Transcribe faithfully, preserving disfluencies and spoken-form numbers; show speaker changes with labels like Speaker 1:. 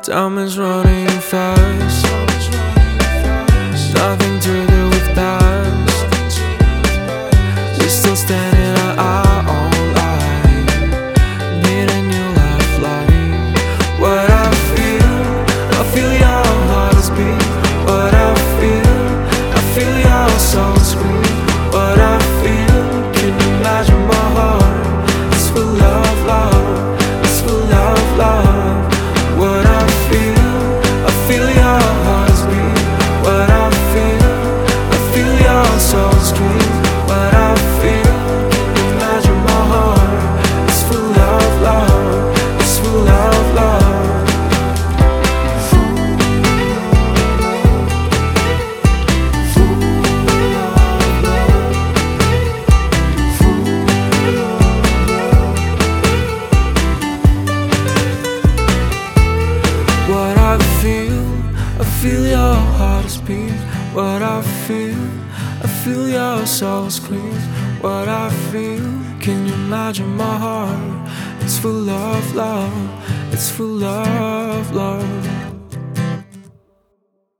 Speaker 1: Time is running fast. Nothing to do with past. We're still standing at our own line. Need a new lifeline. What I feel, I feel your heart is beat. What I feel, I feel your soul scream. What I feel, can you imagine my heart? It's full of love, it's full of love. What I feel, I feel your heart is beat. What I feel, I feel your soul scream. What I feel, can you imagine my heart? It's full of love, it's full of love. What I feel, I feel your heart is beat. What I feel, I feel your soul scream. What I feel, can you imagine my heart? It's full of love, it's full of love.